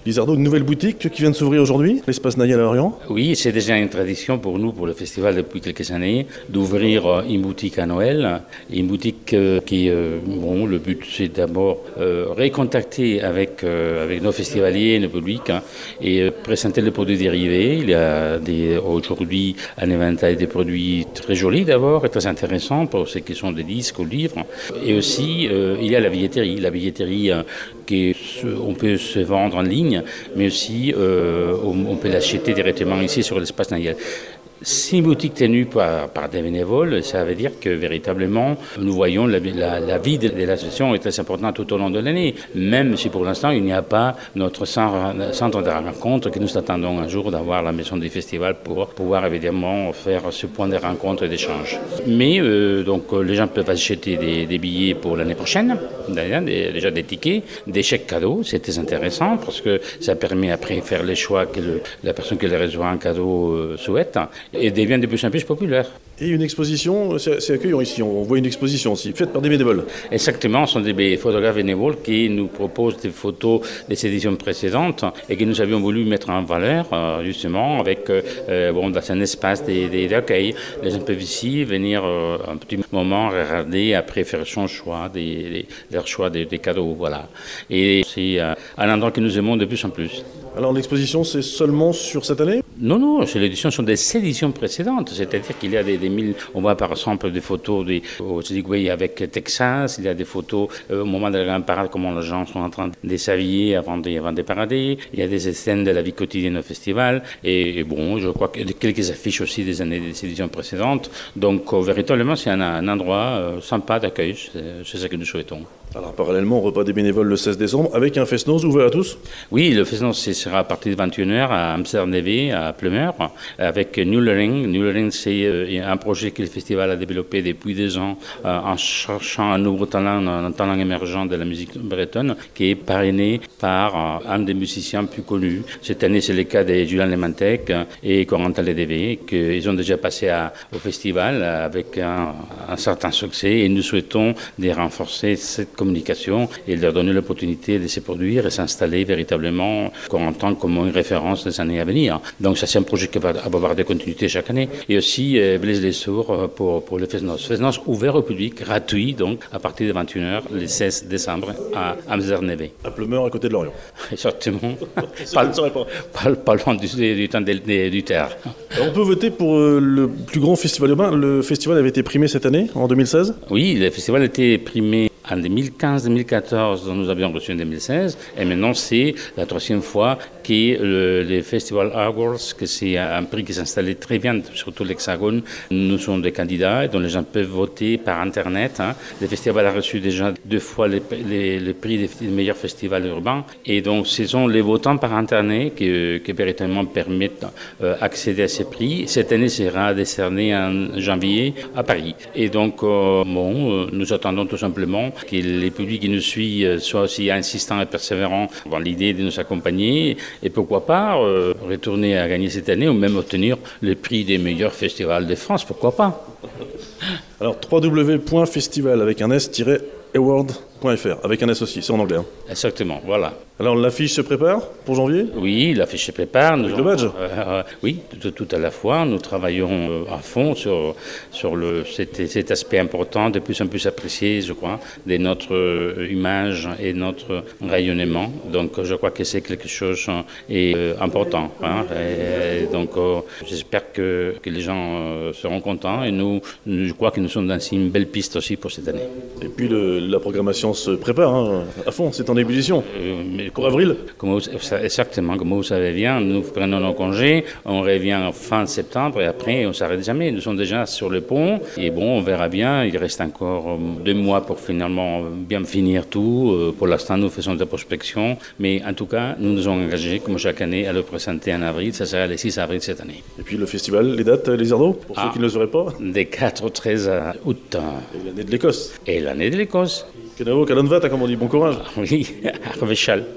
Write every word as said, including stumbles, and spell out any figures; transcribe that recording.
Lizardo, une nouvelle boutique qui vient de s'ouvrir aujourd'hui, l'espace Nayel à Lorient. Oui, c'est déjà une tradition pour nous, pour le festival depuis quelques années, d'ouvrir une boutique à Noël. Une boutique euh, qui, euh, bon, le but c'est d'abord euh, récontacter avec, euh, avec nos festivaliers, nos publics, hein, et euh, présenter les produits dérivés. Il y a des, aujourd'hui un éventail des produits très jolis d'abord et très intéressants pour ceux qui sont des disques ou livres. Et aussi, euh, il y a la billetterie. La billetterie euh, qui est, on peut se vendre en ligne, mais aussi euh, on peut l'acheter directement ici sur l'espace Nayel. C'est une boutique tenue par, par des bénévoles, ça veut dire que véritablement nous voyons la, la, la vie de, de l'association est très importante tout au long de l'année, même si pour l'instant il n'y a pas notre centre de rencontre que nous attendons un jour d'avoir la maison du festival pour pouvoir évidemment faire ce point de rencontre et d'échange. Mais euh, donc les gens peuvent acheter des, des billets pour l'année prochaine, des, déjà des tickets, des chèques cadeaux, c'est très intéressant parce que ça permet après de faire les choix que le, la personne qui les reçoit en cadeau euh, souhaite. Et devient de plus en plus populaire. Et une exposition, c'est accueillant ici, on voit une exposition aussi, faite par des bénévoles. Exactement, ce sont des photographes bénévoles qui nous proposent des photos des éditions précédentes et que nous avions voulu mettre en valeur, justement, avec euh, bon, dans un espace d'accueil. Les gens peuvent ici venir euh, un petit moment regarder, après faire son choix, des, des, leur choix des, des cadeaux, voilà. Et c'est euh, un endroit que nous aimons de plus en plus. Alors l'exposition, c'est seulement sur cette année ? Non, non, c'est l'édition sont des éditions précédentes, c'est-à-dire qu'il y a des, des mille, on voit par exemple des photos des, au Segway avec Texas, il y a des photos euh, au moment de la grande parade, comment les gens sont en train de s'habiller avant de, avant de parader, il y a des scènes de la vie quotidienne au festival, et, et bon, je crois qu'il y a quelques affiches aussi des années des éditions précédentes, donc euh, véritablement c'est un, un endroit euh, sympa d'accueil, c'est ça que nous souhaitons. Alors parallèlement au repas des bénévoles le seize décembre, avec un fest-noz ouvert à tous ? Oui, le fest-noz sera à partir de vingt et une heures à Amsterdam-Neve, à Plumeur, avec Nullering. Nullering, c'est un projet que le festival a développé depuis deux ans en cherchant un nouveau talent, un talent émergent de la musique bretonne, qui est parrainé par un des musiciens plus connus. Cette année, c'est le cas de Julien Lemantec et Corentin Ledeve, qu'ils ont déjà passé à, au festival avec un, un certain succès, et nous souhaitons de renforcer cette communication et leur donner l'opportunité de se produire et s'installer véritablement en tant comme une référence des années à venir. Donc ça c'est un projet qui va avoir des continuités chaque année. Et aussi euh, Blaise les Sourds pour, pour le Fest-Noz. Fest-Noz ouvert au public, gratuit donc à partir de vingt et une heures le seize décembre à Amsterdam-Neve. À Plumeur, à côté de Lorient. Exactement. pas, pas, pas loin du, du temps du, du terre. Alors on peut voter pour euh, le plus grand festival urbain. Le festival avait été primé cette année, en deux mille seize ? Oui, le festival a été primé en deux mille quinze deux mille quatorze, nous avions reçu en deux mille seize, et maintenant c'est la troisième fois que le, le Festival Awards, que c'est un prix qui s'installait très bien sur tout l'Hexagone. Nous sommes des candidats dont les gens peuvent voter par Internet. Hein. Le festival a reçu déjà deux fois les, les, les prix des meilleurs festivals urbains, et donc ce sont les votants par Internet qui, qui véritablement permettent d'accéder euh, à ces prix. Cette année sera décerné en janvier à Paris. Et donc, euh, bon, nous attendons tout simplement que les publics qui nous suivent soient aussi insistants et persévérants dans l'idée de nous accompagner et pourquoi pas euh, retourner à gagner cette année ou même obtenir le prix des meilleurs festivals de France, pourquoi pas. Alors w w w point festival avec un s award point f r avec un S aussi, c'est en anglais. Hein. Exactement, voilà. Alors l'affiche se prépare pour janvier ? Oui, l'affiche se prépare. Avec nous le badge ? euh, euh, Oui, tout, tout à la fois. Nous travaillons à fond sur, sur le, cet, cet aspect important, de plus en plus apprécié, je crois, de notre image et notre rayonnement. Donc je crois que c'est quelque chose d'important. Hein. Et donc euh, j'espère que, que les gens euh, seront contents et nous, je crois que nous sommes dans une belle piste aussi pour cette année. Et puis le, la programmation se prépare hein, à fond, c'est en ébullition. Euh, mais pour avril comme vous, Exactement, comme vous savez bien, nous prenons nos congés, on revient fin septembre et après on ne s'arrête jamais. Nous sommes déjà sur le pont et bon, on verra bien. Il reste encore deux mois pour finalement bien finir tout. Pour l'instant, nous faisons des prospections, mais en tout cas, nous nous sommes engagés, comme chaque année, à le présenter en avril. Ça sera le six avril cette année. Et puis le festival, les dates, Lizardo, pour ah, ceux qui ne le sauraient pas des quatre au treize août. Et l'année de l'Écosse. Et l'année de l'Écosse. Kenavo, Kalanvat, comme on dit, bon courage. Oui, Arvechal.